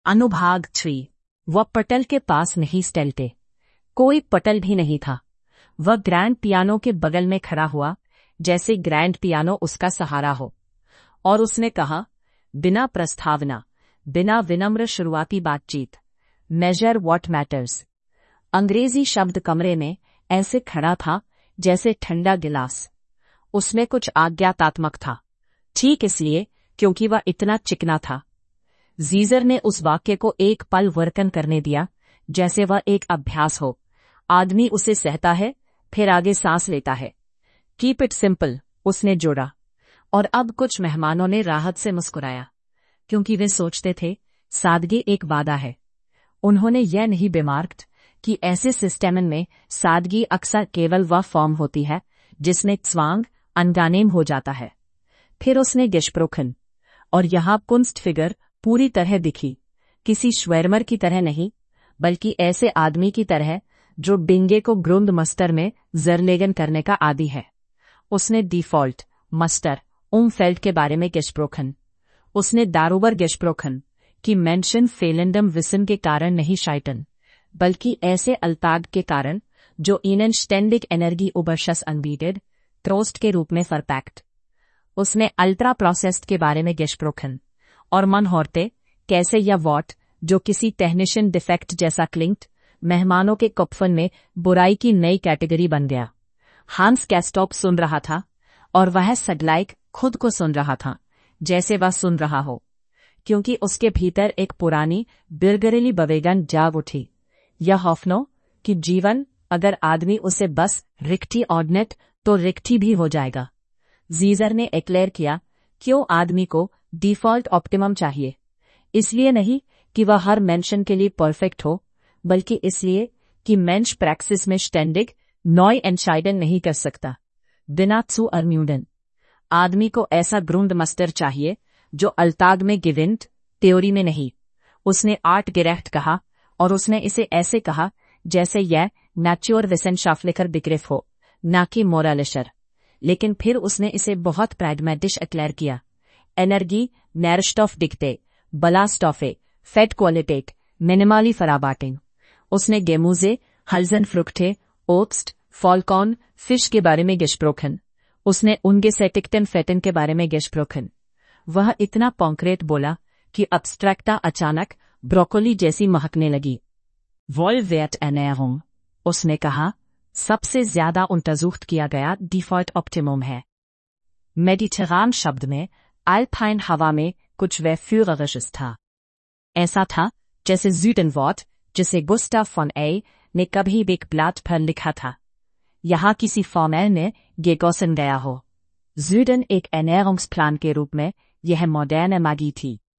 अनुभाग 3। वह पटल के पास नहीं स्टेलते। कोई पटल भी नहीं था। वह ग्रैंड पियानो के बगल में खड़ा हुआ, जैसे ग्रैंड पियानो उसका सहारा हो, और उसने कहा, बिना प्रस्तावना, बिना विनम्र शुरुआती बातचीत, मेजर व्हाट मैटर्स। अंग्रेजी शब्द कमरे में ऐसे खड़ा था जैसे ठंडा गिलास। उसमें कुछ आज्ञातात्मक था, ठीक इसलिए क्योंकि वह इतना चिकना था। जीजर ने उस वाक्य को एक पल वर्कन करने दिया, जैसे वह एक अभ्यास हो। आदमी उसे सहता है, फिर आगे सांस लेता है। कीप इट सिंपल, उसने जोड़ा। और अब कुछ मेहमानों ने राहत से मुस्कुराया, क्योंकि वे सोचते थे, सादगी एक वादा है। उन्होंने यह नहीं बेमार्क्ड कि ऐसे सिस्टम में सादगी अक्सर केवल वह फॉर्म होती है जिसमें स्वांग अनगानेम हो जाता है। फिर उसने गेस्प्रोखन, और यहां कुंस्ट फिगर पूरी तरह दिखी, किसी श्वेरमर की तरह नहीं, बल्कि ऐसे आदमी की तरह जो बिंगे को ग्रुंद मस्टर में जरलेगन करने का आदी है। उसने डिफॉल्ट मस्टर उमफेल्ड के बारे में गेस्प्रोखन। उसने दारूबर गेस्प्रोखन कि मेंशन फेलेंडम विसन के कारण नहीं शाइटन, बल्कि ऐसे अल्ताग के कारण जो इनन स्टेंडिक एनर्जी उबरशस अनबीटेड त्रोस्ट के रूप में फरपैक्ट। उसने अल्ट्रा प्रोसेस्ड के बारे में गेस्प्रोखन, और मन होरते कैसे या वॉट जो किसी टेक्नीशियन डिफेक्ट जैसा क्लिंक्ट मेहमानों के कप्फन में बुराई की नई कैटेगरी बन गया। हांस कैस्टॉप सुन रहा था, और वह सडलाइक खुद को सुन रहा था, जैसे वह सुन रहा हो, क्योंकि उसके भीतर एक पुरानी बिरगरेली बवेगन जाग उठी। यह हौफनो कि जीवन अगर आदमी उसे बस रिक्टी ऑर्डनेट तो रिक्टी भी हो जाएगा। जीजर ने एक्लेयर किया, क्यों आदमी को डिफॉल्ट ऑप्टिमम चाहिए? इसलिए नहीं कि वह हर मेंशन के लिए परफेक्ट हो, बल्कि इसलिए कि मेंश प्रैक्सिस में स्टैंडिग नॉय एंशाइडन नहीं कर सकता बिना सु अर्म्यूडन। आदमी को ऐसा ग्रुंड मस्टर चाहिए जो अल्ताग में गिविंट, त्योरी में नहीं। उसने आर्ट गिरेफ्ट कहा, और उसने इसे ऐसे कहा जैसे यह नेचुर विसेंशाफ्लिकर बिग्रिफ हो, ना कि मोरालिशर। लेकिन फिर उसने इसे बहुत प्रैग्मेटिश एक्लेयर किया। एनर्जी नैरस्टॉफ डिक्टे बलास्टॉफे फेट क्वालिटेट मिनिमाली फराबाटिंग। उसने गेमूजे हल्जन फ्रुक्टे ओट्स्ट फॉलकॉन फिश के बारे में गेस्प्रोखन। उसने उनके सेटिक्टन फेटन के बारे में गेस्प्रोखन। वह इतना कॉन्क्रीट बोला कि अब्स्ट्रैक्टा अचानक ब्रोकोली जैसी महकने लगी। वॉल्वेट एनेरोंग, उसने कहा, सबसे ज्यादा untersucht किया गया डिफॉल्ट ऑप्टिमम है। मेडिटेरान शब्द में अल्पाइन हवा में कुछ वे फ्यूररिशस था। ऐसा था जैसे ज़ूडेनवॉर्ट, जिसे गुस्ताव फॉन ए ने कभी बिग ब्लाट पर लिखा था। यहाँ किसी फॉर्मेल ने गेगोसन गया हो। ज़ूडन एक एनेरोंग्स प्लान के रूप में यह मॉडर्न मैगी थी।